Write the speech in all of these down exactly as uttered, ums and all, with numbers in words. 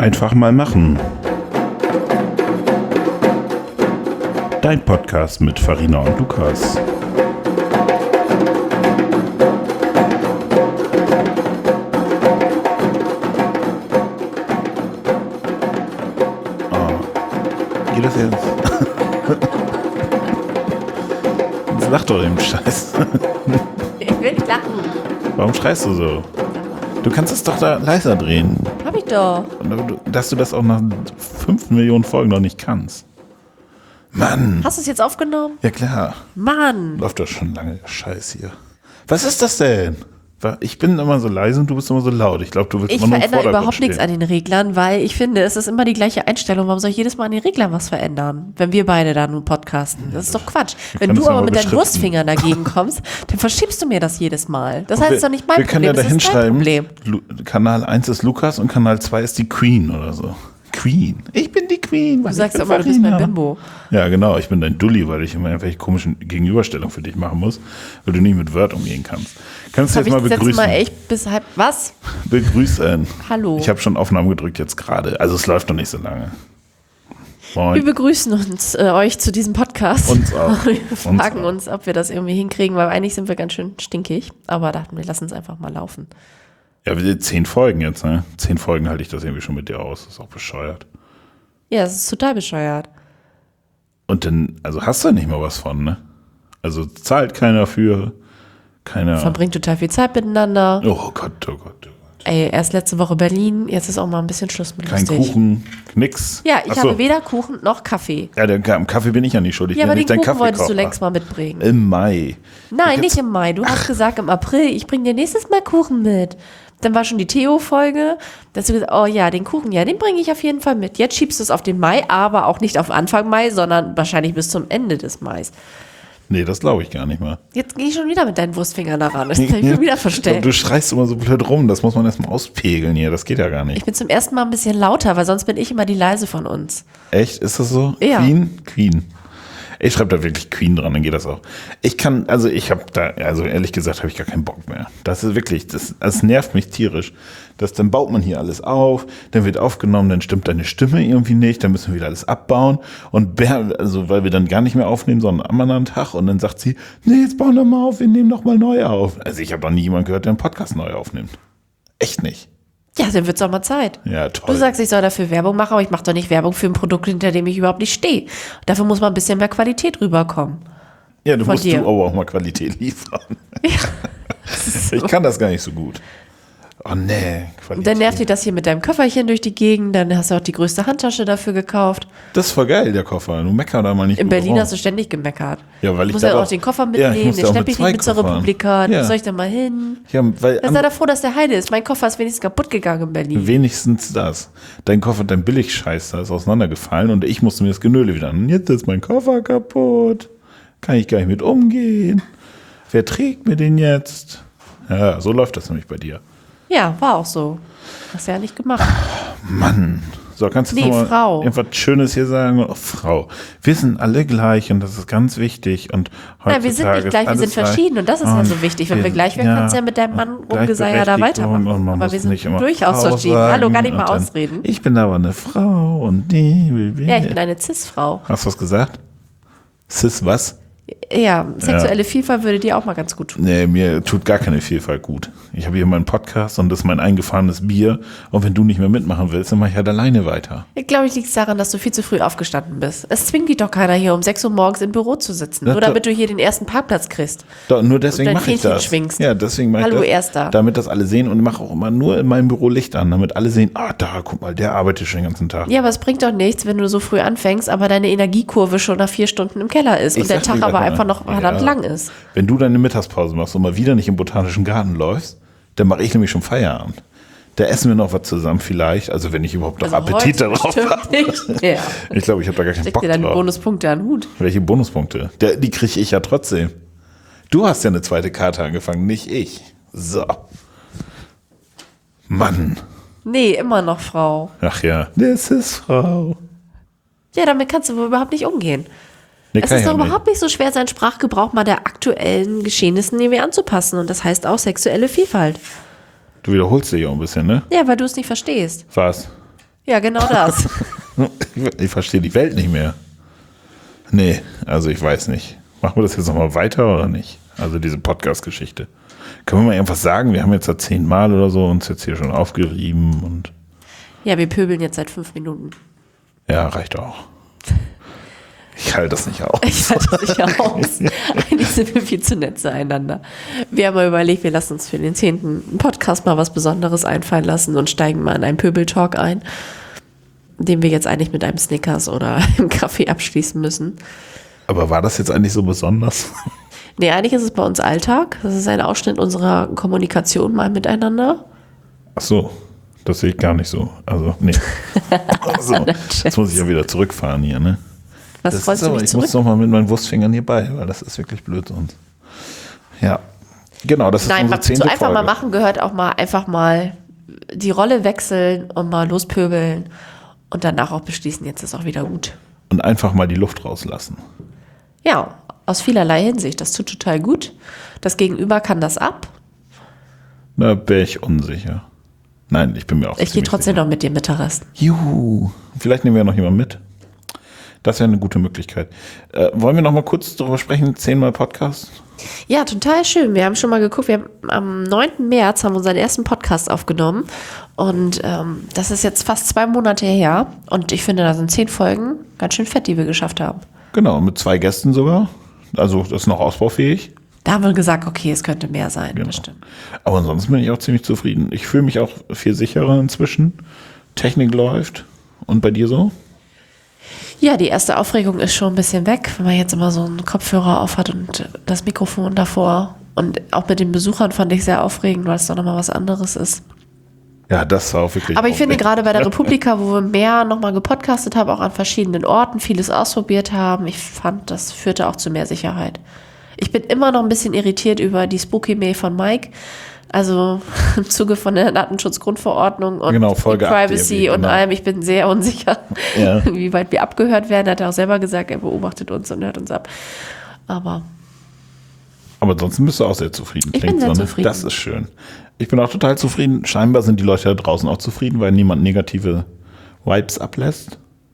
Einfach mal machen. Dein Podcast mit Farina und Lukas. Oh. Geht das jetzt? Jetzt lach doch eben Scheiß. Ich will nicht lachen. Warum schreist du so? Du kannst es doch da leiser drehen. Hab ich doch. Dass du das auch nach fünf Millionen Folgen noch nicht kannst. Mann. Hast du es jetzt aufgenommen? Ja klar. Mann. Läuft doch schon lange der Scheiß hier. Was ist das denn? Ich bin immer so leise und du bist immer so laut. Ich glaube, du willst Ich immer nur im verändere Vordergrund überhaupt nichts stehen. an den Reglern, weil ich finde, es ist immer die gleiche Einstellung. Warum soll ich jedes Mal an den Reglern was verändern, wenn wir beide da nun podcasten? Das ist doch Quatsch. Wenn können du das ja aber mal mit deinen beschriften. Wurstfingern dagegen kommst, dann verschiebst du mir das jedes Mal. Das heißt, es ist doch nicht mein Wir können ja Problem, da das ist dein hinschreiben, Problem. Lu- Kanal eins ist Lukas und Kanal zwei ist die Queen oder so. Queen. Ich bin die Queen. Du sagst immer, du bist mein Bimbo. Ja, genau. Ich bin dein Dulli, weil ich immer irgendwelche komischen Gegenüberstellungen für dich machen muss, weil du nicht mit Word umgehen kannst. Kannst du Hab jetzt ich mal das letzte begrüßen? Mal echt bis halb, was? Begrüßen. Hallo. Ich habe schon Aufnahmen gedrückt jetzt gerade. Also es läuft noch nicht so lange. Wir Moin. begrüßen uns, äh, euch zu diesem Podcast. Uns auch. Wir Uns fragen auch. uns, ob wir das irgendwie hinkriegen, weil eigentlich sind wir ganz schön stinkig. Aber dachten wir, lassen es einfach mal laufen. Ja, wir sind zehn Folgen jetzt, ne? Zehn Folgen halte ich das irgendwie schon mit dir aus. Das ist auch bescheuert. Ja, es ist total bescheuert. Und dann, also hast du nicht mal was von, ne? Also zahlt keiner für, keiner. Verbringt total viel Zeit miteinander. Oh Gott, oh Gott, oh Gott. Ey, erst letzte Woche Berlin, jetzt ist auch mal ein bisschen Schluss mit Kein lustig. Kuchen, nix. Ja, ich Ach so. habe weder Kuchen noch Kaffee. Ja, der, am Kaffee bin ich ja nicht schuld. Ich Ja, bin aber den nicht dein Kuchen wolltest du Kaffeekocher. längst mal mitbringen. Im Mai. Nein, Ich nicht jetzt- im Mai. Du hast gesagt im April, ich bringe dir nächstes Mal Kuchen mit. Dann war schon die Theo-Folge. Da hast du gesagt, oh ja, den Kuchen, ja, den bringe ich auf jeden Fall mit. Jetzt schiebst du es auf den Mai, aber auch nicht auf Anfang Mai, sondern wahrscheinlich bis zum Ende des Mais. Nee, das glaube ich gar nicht mal. Jetzt gehe ich schon wieder mit deinen Wurstfingern da ran. Das kann ich mir wieder verstellen. Du schreist immer so blöd rum. Das muss man erstmal auspegeln hier. Das geht ja gar nicht. Ich bin zum ersten Mal ein bisschen lauter, weil sonst bin ich immer die leise von uns. Echt? Ist das so? Ja. Queen? Queen. Ich schreibe da wirklich Queen dran, dann geht das auch. Ich kann, also ich habe da, also ehrlich gesagt, habe ich gar keinen Bock mehr. Das ist wirklich, das, das nervt mich tierisch. Das, dann baut man hier alles auf, dann wird aufgenommen, dann stimmt deine Stimme irgendwie nicht, dann müssen wir wieder alles abbauen. Und Ber, also weil wir dann gar nicht mehr aufnehmen, sondern am anderen Tag. Und dann sagt sie, nee, jetzt bauen wir mal auf, wir nehmen noch mal neu auf. Also ich habe noch nie jemanden gehört, der einen Podcast neu aufnimmt. Echt nicht. Ja, dann wird's auch mal Zeit. Ja, toll. Du sagst, ich soll dafür Werbung machen, aber ich mache doch nicht Werbung für ein Produkt, hinter dem ich überhaupt nicht stehe. Dafür muss mal ein bisschen mehr Qualität rüberkommen. ja, du von musst dir. du aber auch mal Qualität liefern. Ich kann das gar nicht so gut. Oh nee, Qualität. Dann nervt dich das hier mit deinem Köfferchen durch die Gegend, dann hast du auch die größte Handtasche dafür gekauft. Das ist voll geil, der Koffer. Du mecker da mal nicht. In drüber Berlin rum. hast du ständig gemeckert. Ja, weil Du ich musst da ja auch auch- den Koffer Ja, ich mitnehmen, musste den auch schlepp mit ich nicht zwei mit zur Koffern. Republika. Ja. Wo soll ich denn mal hin? Ja, weil Dann sei doch froh, dass der heile ist. Mein Koffer ist wenigstens kaputt gegangen in Berlin. wenigstens das. Dein Koffer, dein Billigscheiß, da ist auseinandergefallen und ich musste mir das Genöle wieder an. Jetzt ist mein Koffer kaputt. Kann ich gar nicht mit umgehen. Wer trägt mir den jetzt? Ja, so läuft das nämlich bei dir. Ja, war auch so. Hast du ja nicht gemacht. Mann. So, kannst du Nee, noch mal Frau. irgendwas Schönes hier sagen? Oh, Frau. Wir sind alle gleich und das ist ganz wichtig. Und Nein, wir sind heutzutage nicht ist gleich, wir alles sind verschieden und das ist ja Und so wichtig. Wenn wir wir- gleich wären, ja, kannst du ja mit deinem Mann Rumgeseier da Gleichberechtigung weitermachen. und man Aber muss wir sind nicht immer durchaus Frau verschieden. sagen Hallo, gar nicht mal und dann, ausreden. Ich bin aber eine Frau und die will will. Ja, ich bin eine Cis-Frau. Hast du was gesagt? Cis was? Ja, sexuelle Vielfalt würde dir auch mal ganz gut tun. Nee, mir tut gar keine Vielfalt gut. Ich habe hier meinen Podcast und das ist mein eingefahrenes Bier. Und wenn du nicht mehr mitmachen willst, dann mache ich halt alleine weiter. Ich glaube, ich liegt es daran, dass du viel zu früh aufgestanden bist. Es zwingt dich doch keiner hier um sechs Uhr morgens im Büro zu sitzen. Ja, Nur da- damit du hier den ersten Parkplatz kriegst. Doch, nur deswegen dein mache ich Fähnchen das. schwingst. Ja, deswegen mache ich Hallo, das. Erster. Damit das alle sehen und ich mache auch immer nur in meinem Büro Licht an, damit alle sehen, ah, da, guck mal, der arbeitet schon den ganzen Tag. Ja, aber es bringt doch nichts, wenn du so früh anfängst, aber deine Energiekurve schon nach vier Stunden im Keller ist Ich und der sag Tag dir aber grad mal. einfach noch Ja. verdammt lang ist. Wenn du deine Mittagspause machst und mal wieder nicht im Botanischen Garten läufst, dann mache ich nämlich schon Feierabend. Da essen wir noch was zusammen vielleicht, also wenn ich überhaupt noch Also Appetit heute darauf bestimmt habe. nicht. Ja. Ich glaube, ich habe da gar keinen Steck Bock dir deine drauf. Bonuspunkte an den Hut. Welche Bonuspunkte? Der, die kriege ich ja trotzdem. Du hast ja eine zweite Karte angefangen, nicht ich. So. Mann. Nee, immer noch Frau. Ach ja. Das ist Frau. Ja, damit kannst du wohl überhaupt nicht umgehen. Nee, Es kann ist ich doch auch überhaupt nicht so schwer, seinen Sprachgebrauch mal der aktuellen Geschehnissen irgendwie anzupassen. Und das heißt auch sexuelle Vielfalt. Du wiederholst dich auch ein bisschen, ne? Ja, weil du es nicht verstehst. Was? Ja, genau das. Ich, ich verstehe die Welt nicht mehr. Nee, also ich weiß nicht. Machen wir das jetzt nochmal weiter oder nicht? Also diese Podcast-Geschichte. Können wir mal irgendwas sagen? Wir haben jetzt da zehnmal oder so uns jetzt hier schon aufgerieben und. Ja, wir pöbeln jetzt seit fünf Minuten. Ja, reicht auch. Ich halte das nicht aus. Ich halte das nicht aus. Eigentlich sind wir viel zu nett zueinander. Wir haben mal überlegt, wir lassen uns für den zehnten Podcast mal was Besonderes einfallen lassen und steigen mal in einen Pöbeltalk ein, den wir jetzt eigentlich mit einem Snickers oder einem Kaffee abschließen müssen. Aber war das jetzt eigentlich so besonders? Nee, eigentlich ist es bei uns Alltag. Das ist ein Ausschnitt unserer Kommunikation mal miteinander. Ach so, das sehe ich gar nicht so. Also, nee. Also, jetzt muss ich ja wieder zurückfahren hier, ne? Was das freust ist du aber, dich ich muss zurück? doch mal mit meinen Wurstfingern hier bei, weil das ist wirklich blöd sonst. Ja, genau, das ist Nein, unsere mal, zu zehnte einfach Folge. mal machen gehört auch mal einfach mal die Rolle wechseln und mal lospöbeln und danach auch beschließen, jetzt ist auch wieder gut. Und einfach mal die Luft rauslassen. Ja, aus vielerlei Hinsicht. Das tut total gut. Das Gegenüber kann das ab. Da wäre ich unsicher. Nein, ich bin mir auch Ich gehe ziemlich trotzdem sicher. noch mit dem Mittagessen. Juhu, vielleicht nehmen wir noch jemanden mit. Das wäre eine gute Möglichkeit. Äh, wollen wir noch mal kurz darüber sprechen? Zehnmal Podcast? Ja, total schön. Wir haben schon mal geguckt, wir haben am neunten März haben wir unseren ersten Podcast aufgenommen und ähm, das ist jetzt fast zwei Monate her und ich finde, da sind zehn Folgen ganz schön fett, die wir geschafft haben. Genau, mit zwei Gästen sogar. Also das ist noch ausbaufähig. Da haben wir gesagt, okay, es könnte mehr sein. Genau. Das stimmt. Aber ansonsten bin ich auch ziemlich zufrieden. Ich fühle mich auch viel sicherer inzwischen. Technik läuft. Und bei dir so? Ja, die erste Aufregung ist schon ein bisschen weg, wenn man jetzt immer so einen Kopfhörer auf hat und das Mikrofon davor. Und auch mit den Besuchern fand ich sehr aufregend, weil es doch nochmal was anderes ist. Ja, das war auch wirklich. Aber ich finde aufregend. gerade bei der Republika, wo wir mehr nochmal gepodcastet haben, auch an verschiedenen Orten, vieles ausprobiert haben, ich fand, das führte auch zu mehr Sicherheit. Ich bin immer noch ein bisschen irritiert über die Spooky Mail von Mike. Also im Zuge von der Datenschutzgrundverordnung und Genau, Folge Privacy acht, und genau. allem. Ich bin sehr unsicher, Ja. wie weit wir abgehört werden. Hat er auch selber gesagt, er beobachtet uns und hört uns ab. Aber Aber ansonsten bist du auch sehr zufrieden. Ich bin Klingt sehr so, ne? zufrieden. Das ist schön. Ich bin auch total zufrieden. Scheinbar sind die Leute da draußen auch zufrieden, weil niemand negative Vibes ablässt.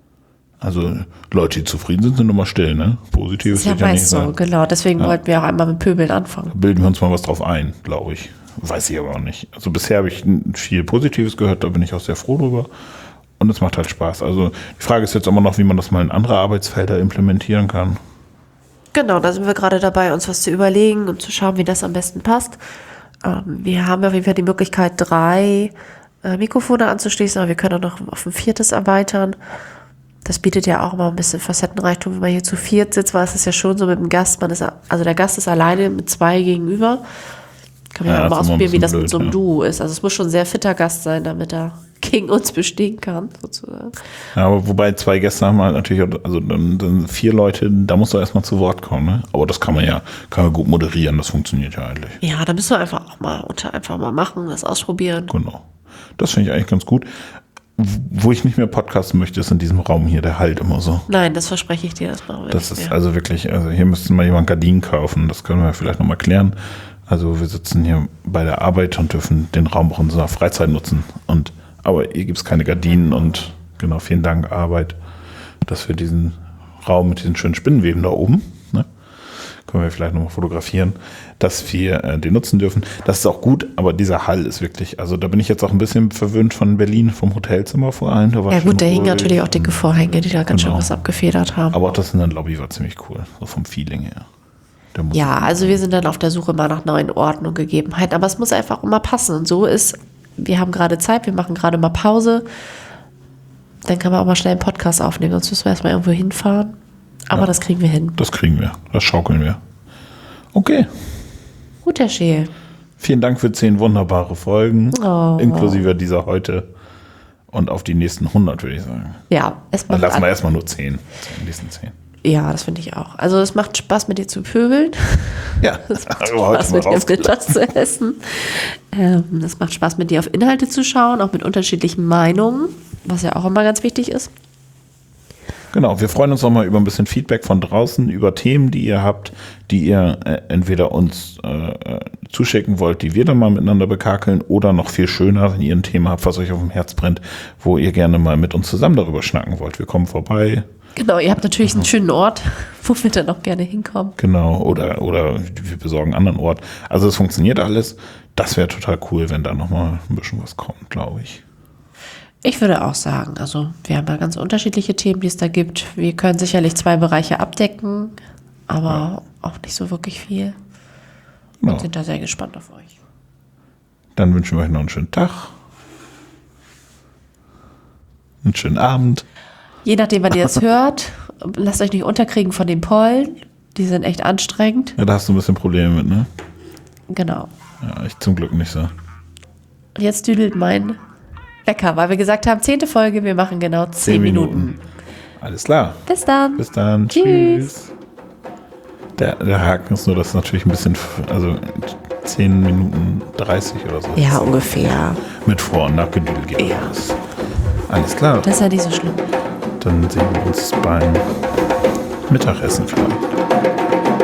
Also Leute, die zufrieden sind, sind immer still, ne? Positiv ist ja wird ja nicht meist so, sein. genau. Deswegen Ja. wollten wir auch einmal mit Pöbeln anfangen. Bilden wir uns mal was drauf ein, glaube ich. Weiß ich aber auch nicht. Also bisher habe ich viel Positives gehört, da bin ich auch sehr froh drüber. Und es macht halt Spaß. Also die Frage ist jetzt immer noch, wie man das mal in andere Arbeitsfelder implementieren kann. Genau, da sind wir gerade dabei, uns was zu überlegen und zu schauen, wie das am besten passt. Ähm, wir haben auf jeden Fall die Möglichkeit, drei äh, Mikrofone anzuschließen, aber wir können auch noch auf ein viertes erweitern. Das bietet ja auch immer ein bisschen Facettenreichtum, wenn man hier zu viert sitzt, weil es ist ja schon so mit dem Gast, man ist, also der Gast ist alleine mit zwei gegenüber. Kann man ja, Ja, auch mal das ist immer ein ausprobieren, wie das bisschen mit so einem blöd, Duo ist. Also es muss schon ein sehr fitter Gast sein, damit er gegen uns bestehen kann, sozusagen. Ja, aber wobei zwei Gäste haben halt natürlich, auch- also dann, dann vier Leute, da musst du erstmal zu Wort kommen. Ne? Aber das kann man ja, kann man gut moderieren, das funktioniert ja eigentlich. Ja, da müssen wir einfach auch mal unter einfach mal machen, das ausprobieren. Genau. Das finde ich eigentlich ganz gut. Wo ich nicht mehr podcasten möchte, ist in diesem Raum hier, der halt immer so. Nein, das verspreche ich dir, das machen wir Das nicht ist mehr. also wirklich, also hier müsste mal jemand Gardinen kaufen, das können wir vielleicht nochmal klären. Also wir sitzen hier bei der Arbeit und dürfen den Raum auch in unserer Freizeit nutzen. Und, aber hier gibt es keine Gardinen und genau, vielen Dank Arbeit, dass wir diesen Raum mit diesen schönen Spinnenweben da oben, ne, können wir vielleicht nochmal fotografieren, dass wir äh, den nutzen dürfen. Das ist auch gut, aber dieser Hall ist wirklich, also da bin ich jetzt auch ein bisschen verwöhnt von Berlin, vom Hotelzimmer vor allem. Da war Ja schon gut, da hingen ruhig. natürlich auch dicke Vorhänge, die da ganz schön Genau. was abgefedert haben. Aber auch das in der Lobby war ziemlich cool, so vom Feeling her. Der Musik. Ja, also wir sind dann auf der Suche mal nach neuen Orten und Gegebenheiten, aber es muss einfach immer passen. Und so ist, wir haben gerade Zeit, wir machen gerade mal Pause, dann kann man auch mal schnell einen Podcast aufnehmen, sonst müssen wir erstmal irgendwo hinfahren. Aber Ja. das kriegen wir hin. Das kriegen wir, das schaukeln wir. Okay, Gut, Herr Scheel. vielen Dank für zehn wunderbare Folgen, Oh. inklusive dieser heute. Und auf die nächsten hundert, würde ich sagen. Ja, es Dann macht lassen wir an- erstmal nur zehn. Die nächsten zehn. Ja, das finde ich auch. Also es macht Spaß, mit dir zu pöbeln. Ja, Es macht aber heute Spaß, mal mit dir rausgelassen. Mittag zu essen. Ähm, es macht Spaß, mit dir auf Inhalte zu schauen, auch mit unterschiedlichen Meinungen, was ja auch immer ganz wichtig ist. Genau, wir freuen uns auch mal über ein bisschen Feedback von draußen, über Themen, die ihr habt, die ihr äh, entweder uns äh, zuschicken wollt, die wir dann mal miteinander bekakeln, oder noch viel schöner, wenn ihr ein Thema habt, was euch auf dem Herz brennt, wo ihr gerne mal mit uns zusammen darüber schnacken wollt. Wir kommen vorbei. Genau, ihr habt natürlich einen schönen Ort, wo wir dann auch gerne hinkommen. Genau, oder, oder wir besorgen einen anderen Ort. Also es funktioniert alles. Das wäre total cool, wenn da nochmal ein bisschen was kommt, glaube ich. Ich würde auch sagen, also wir haben ja ganz unterschiedliche Themen, die es da gibt. Wir können sicherlich zwei Bereiche abdecken, aber ja. auch nicht so wirklich viel. Genau. Und sind da sehr gespannt auf euch. Dann wünschen wir euch noch einen schönen Tag. Einen schönen Abend. Je nachdem, wann ihr es hört, lasst euch nicht unterkriegen von den Pollen. Die sind echt anstrengend. Ja, da hast du ein bisschen Probleme mit, ne? Genau. Ja, ich zum Glück nicht so. Und jetzt düdelt mein Wecker, weil wir gesagt haben, zehnte Folge, wir machen genau zehn, zehn Minuten. Minuten. Alles klar. Bis dann. Bis dann. Tschüss. Tschüss. Der, der Haken ist nur, dass es natürlich ein bisschen, also zehn Minuten dreißig oder so. Ja, ungefähr. Mit Vor- und Nachgedüdel geht ja. alles. Alles klar. Das ist ja nicht so schlimm. Dann sehen wir uns beim Mittagessen vielleicht.